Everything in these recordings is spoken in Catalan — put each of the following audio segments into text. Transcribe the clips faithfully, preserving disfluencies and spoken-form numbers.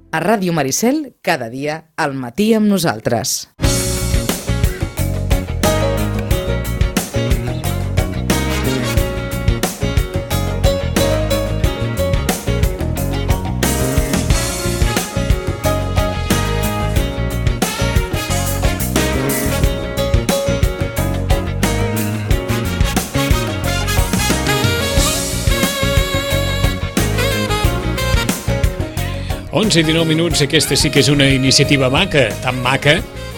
A Ràdio Maricel, cada dia al matí amb nosaltres. onze i dinou minuts, aquesta sí que és una iniciativa maca, tan maca,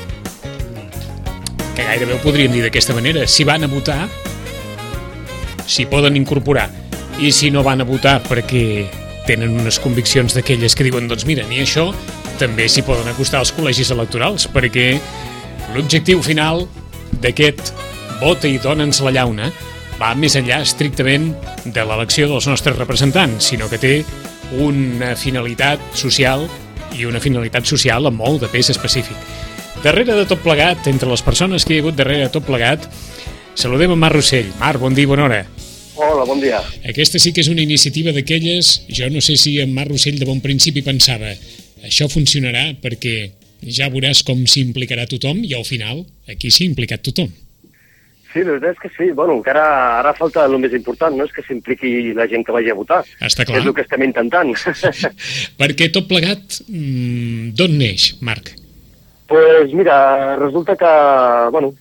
que gairebé ho podríem dir d'aquesta manera. Si van a votar, s'hi poden incorporar. I si no van a votar perquè tenen unes conviccions d'aquelles que diuen, doncs mira, ni això, també s'hi poden acostar als col·legis electorals, perquè l'objectiu final d'aquest vota i dona'ns la llauna va més enllà estrictament de l'elecció dels nostres representants, sinó que té una finalitat social i una finalitat social amb molt de pes específic. Darrere de tot plegat, entre les persones que hi ha hagut darrere de tot plegat, saludem a Marc Rossell. Marc, bon dia i bona hora. Hola, bon dia. Aquesta sí que és una iniciativa d'aquelles, jo no sé si en Marc Rossell de bon principi pensava això funcionarà perquè ja veuràs com s'implicarà tothom i al final aquí s'ha implicat tothom. Sí, la veritat és que sí. Bueno, encara ara falta el més important, no? És que s'impliqui la gent que vagi a votar. Està clar. És el que estem intentant. Perquè tot plegat, d'on neix, Marc? Pues mira, resulta que, bueno,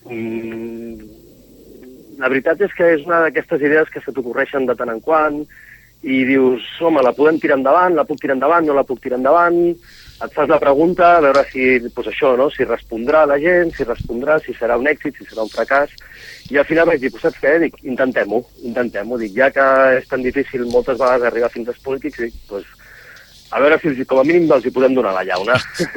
la veritat és que és una d'aquestes idees que se t'ocorreixen de tant en quant i dius, home, la podem tirar endavant, la puc tirar endavant, no la puc tirar endavant. Et fas la pregunta, a veure si, pues això, no? Si respondrà la gent, si respondrà, si serà un èxit, si serà un fracàs. I al final vaig dir, pues saps què? Dic, intentem-ho, intentem-ho. Dic, ja que és tan difícil moltes vegades arribar fins als polítics, dic, pues, a veure si com a mínim els hi podem donar la llauna.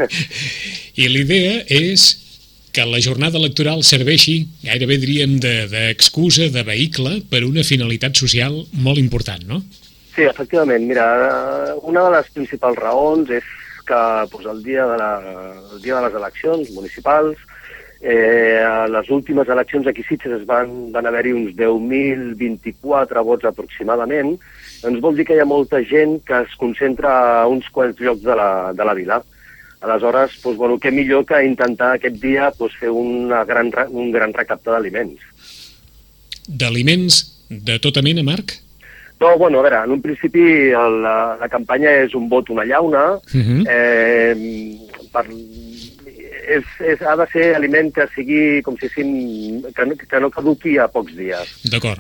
I l'idea és que la jornada electoral serveixi, gairebé diríem, d'excusa, de, de vehicle, per una finalitat social molt important, no? Sí, efectivament. Mira, una de les principals raons és que pues, el, dia de la, el dia de les eleccions municipals, eh, a les últimes eleccions aquí a Sitges es van, van haver-hi uns deu mil vint-i-quatre vots aproximadament, doncs vol dir que hi ha molta gent que es concentra a uns quants llocs de la, de la vila. Aleshores, doncs, bueno, què millor que intentar aquest dia doncs, fer una gran, un gran recapte d'aliments. D'aliments de tota mena, Marc? No, bueno, a veure, en un principi el, la, la campanya és un vot, una llauna, uh-huh. eh, per, és, és, ha de ser aliment que sigui, com si sigui, que, no, que no caduqui a pocs dies. D'acord.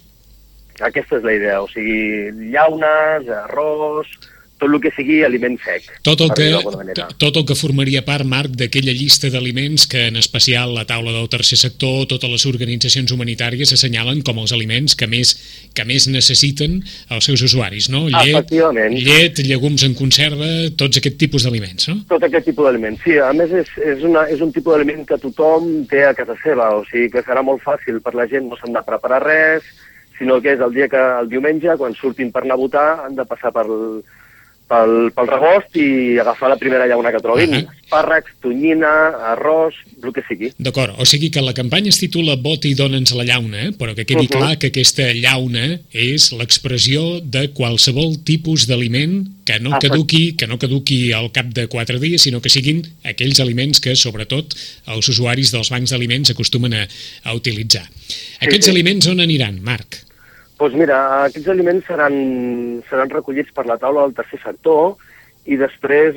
Aquesta és la idea, o sigui, llaunes, arròs, tot el que sigui aliment sec. Tot el, que, tot el que formaria part, Marc, d'aquella llista d'aliments que en especial la taula del tercer sector, totes les organitzacions humanitàries assenyalen com els aliments que més, que més necessiten els seus usuaris, no? Llet, llet, llegums en conserva, tots aquest tipus d'aliments, no? Tot aquest tipus d'aliments, sí. A més, és, és, una, és un tipus d'aliment que tothom té a casa seva, o sigui que serà molt fàcil per la gent, no s'han de preparar res, sinó que és el dia que, el diumenge, quan surtin per anar a votar, han de passar per Pel, pel rebost i agafar la primera llauna que trobin. Uh-huh. Espàrrecs, tonyina, arròs, el que sigui. D'acord, o sigui que la campanya es titula Vota i dona'ns la llauna, eh? Però que quedi uh-huh. clar que aquesta llauna és l'expressió de qualsevol tipus d'aliment que no caduqui, que no caduqui al cap de quatre dies, sinó que siguin aquells aliments que, sobretot, els usuaris dels bancs d'aliments acostumen a, a utilitzar. Aquests sí, sí. aliments on aniran, Marc? Doncs mira, aquests aliments seran, seran recollits per la taula del tercer sector i després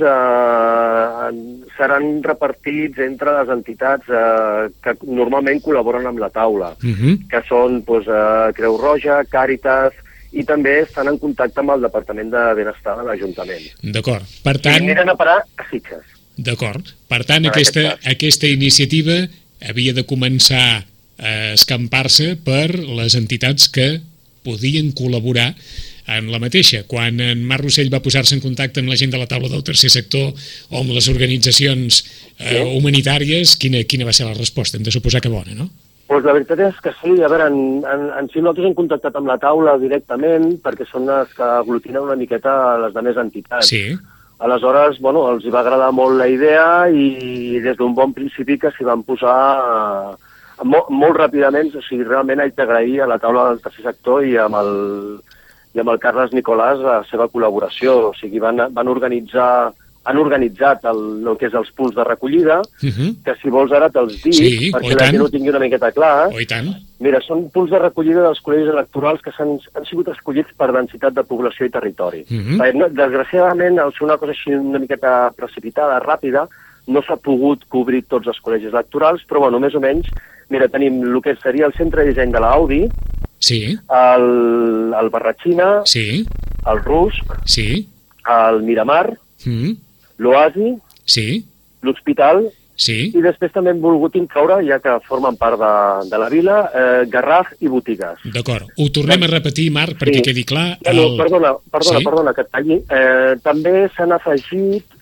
eh, seran repartits entre les entitats eh, que normalment col·laboren amb la taula, uh-huh. que són doncs, eh, Creu Roja, Càritas, i també estan en contacte amb el Departament de Benestar de l'Ajuntament. D'acord. Per tant... I aniran a parar a Sitges. D'acord. Per tant, per aquesta, aquesta iniciativa havia de començar a escampar-se per les entitats que podien col·laborar en la mateixa. Quan en Marc Rossell va posar-se en contacte amb la gent de la taula del tercer sector o amb les organitzacions eh, sí. humanitàries, quina, quina va ser la resposta? Hem de suposar que bona, no? Pues la veritat és que sí. A veure, en, en, en si nosaltres hem contactat amb la taula directament perquè són les que aglutinen una miqueta les demés entitats. Sí. Aleshores, bueno, els hi va agradar molt la idea i des d'un bon principi que s'hi van posar... Eh, Molt, molt ràpidament, o sigui, realment haig d'agrair a la taula del tercer sector i amb el, i amb el Carles Nicolàs la seva col·laboració. O sigui, van, van organitzar han organitzat el, el que és els punts de recollida, uh-huh. que si vols ara te'ls dic, sí, perquè la gent ho tingui una miqueta clar. Oh, i tant. Mira, són punts de recollida dels col·legis electorals que han, han sigut escollits per densitat de població i territori. Uh-huh. Perquè, no, desgraciadament, al ser una cosa així una miqueta precipitada, ràpida, no s'ha pogut cobrir tots els col·legis electorals, però bueno, més o menys, mira, tenim el que seria el centre de disseny de l'Audi, sí. el, el Barratxina, sí. el Rusc, sí. el Miramar, mm. l'Oasi, sí. l'Hospital, sí. i després també hem volgut incloure, ja que formen part de, de la vila, eh, Garraf i botigues. D'acord. Ho tornem a repetir, Marc, perquè sí. quedi clar. El... No, perdona, perdona, sí? perdona, que et talli. Eh, també s'han afegit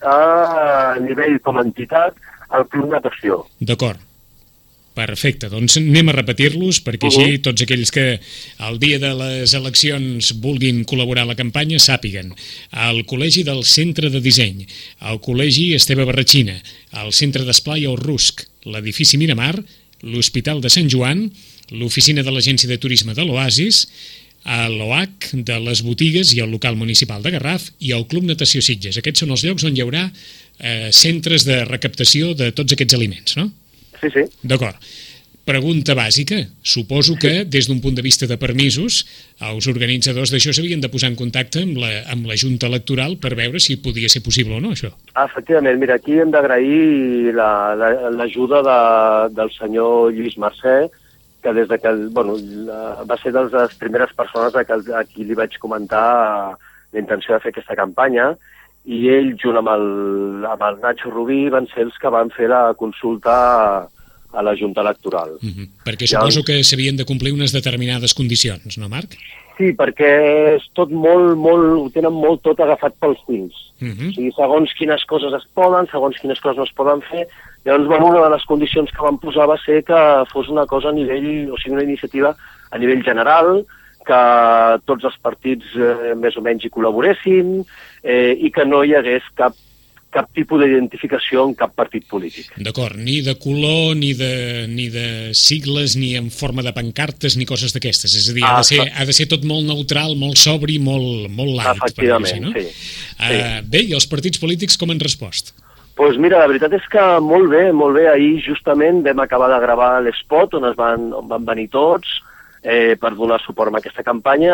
a nivell com a entitat el Club Natació. D'acord. Perfecte, doncs anem a repetir-los perquè uh-huh. així tots aquells que el dia de les eleccions vulguin col·laborar a la campanya sàpiguen. El Col·legi del Centre de Disseny, el Col·legi Esteve Barratxina, el Centre d'Esplai El Rusc, l'Edifici Miramar, l'Hospital de Sant Joan, l'Oficina de l'Agència de Turisme de l'Oasis, l'O H de les botigues i el local municipal de Garraf i el Club Natació Sitges. Aquests són els llocs on hi haurà eh, centres de recaptació de tots aquests aliments, no? Sí, sí. D'acord. Pregunta bàsica. Suposo que, des d'un punt de vista de permisos, els organitzadors d'això s'havien de posar en contacte amb la, amb la Junta Electoral per veure si podia ser possible o no, això. Efectivament. Mira, aquí hem d'agrair l'ajuda la, la, de, del senyor Lluís Mercè, que des de que, bueno, la, va ser de les primeres persones a, que, a qui li vaig comentar la intenció de fer aquesta campanya, i ell, junt amb el, amb el Nacho Rubí, van ser els que van fer la consulta a, a la Junta Electoral. Uh-huh. Perquè suposo que s'havien de complir unes determinades condicions, no, Marc? Sí, perquè és tot molt, molt, ho tenen molt tot agafat pels fils. Uh-huh. O sigui, segons quines coses es poden, segons quines coses no es poden fer. Llavors, bueno, una de les condicions que van posar va ser que fos una cosa a nivell, o sigui, una iniciativa a nivell general, que tots els partits eh, més o menys hi col·laboressin eh, i que no hi hagués cap, cap tipus d'identificació en cap partit polític. D'acord, ni de color, ni de, ni de sigles, ni en forma de pancartes, ni coses d'aquestes. És a dir, ha de, ser, ha de ser tot molt neutral, molt sobri, molt, molt light. Efectivament, no? sí. Uh, sí. Bé, i els partits polítics com han respost? Doncs pues mira, la veritat és que molt bé, molt bé. Ahir justament vam acabar de gravar l'espot on, es van, on van venir tots, Eh, per donar suport a aquesta campanya.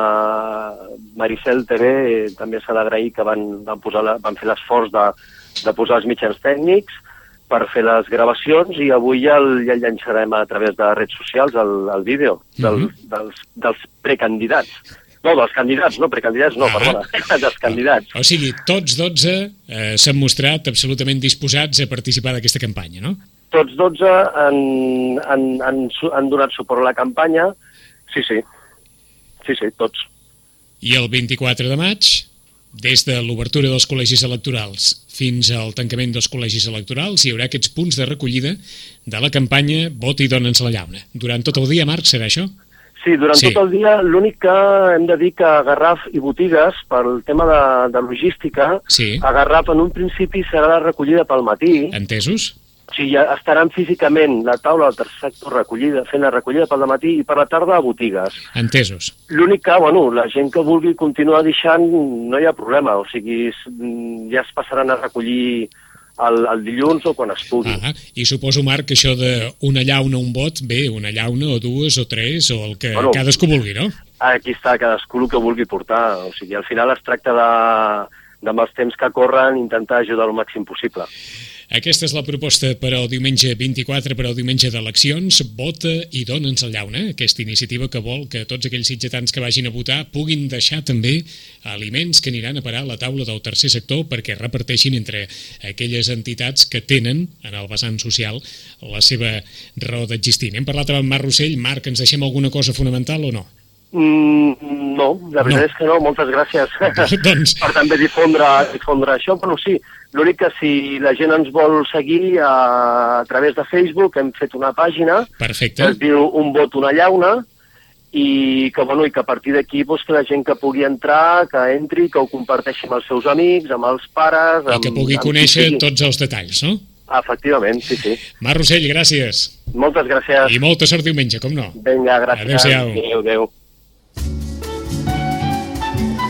eh, Maricel T V eh, també s'ha d'agrair que van, van, posar la, van fer l'esforç de, de posar els mitjans tècnics per fer les gravacions i avui ja el, ja el llançarem a través de redes socials el, el vídeo del, mm-hmm. dels, dels precandidats. No, dels candidats, no, precandidats no, ah. perdona, dels candidats. O sigui, tots dotze eh, s'han mostrat absolutament disposats a participar d'aquesta campanya, no? Tots dotze han, han, han, han donat suport a la campanya. Sí, sí. Sí, sí, tots. I el vint-i-quatre de maig, des de l'obertura dels col·legis electorals fins al tancament dels col·legis electorals, hi haurà aquests punts de recollida de la campanya Vota i dona'ns la llauna. Durant tot el dia, Marc, serà això? Sí, durant sí. tot el dia. L'únic que hem de dir que a Garraf i botigues, pel tema de, de logística, sí. a Garraf en un principi serà la recollida pel matí. Entesos? O sigui, estaran físicament la taula del tercer sector recollida, fent la recollida pel matí i per la tarda a botigues. Entesos. L'únic que, bueno, la gent que vulgui continuar deixant no hi ha problema, o sigui, ja es passaran a recollir el, el dilluns o quan es pugui. Ah, i suposo, Marc, que això d'una llauna, un vot, bé, una llauna o dues o tres o el que bueno, cadascú vulgui, no? Aquí està, cadascú el que vulgui portar. O sigui, al final es tracta de, de amb els temps que corren, intentar ajudar el màxim possible. Aquesta és la proposta per al diumenge vint-i-quatre, per al diumenge d'eleccions. Vota i dona'ns la llauna. Aquesta iniciativa que vol que tots aquells sitgetans que vagin a votar puguin deixar també aliments que aniran a parar a la taula del tercer sector perquè reparteixin entre aquelles entitats que tenen, en el vessant social, la seva raó d'existir. Hem parlat amb Marc Rossell. Marc, ens deixem alguna cosa fonamental o no? Mm, no, la veritat no. és que no, moltes gràcies doncs... per també difondre, difondre això, però sí, l'únic que si la gent ens vol seguir a, a través de Facebook, hem fet una pàgina Perfecte. que es diu Un vot, una llauna, i que, bueno, i que a partir d'aquí doncs, que la gent que pugui entrar, que entri, que ho comparteixi amb els seus amics, amb els pares... I amb, que pugui amb conèixer tots els detalls, no? Efectivament, sí, sí. Marc Rossell, gràcies. Moltes gràcies. I molta sort diumenge, com no? Vinga, gràcies. Adéu-siau. Adéu, adéu.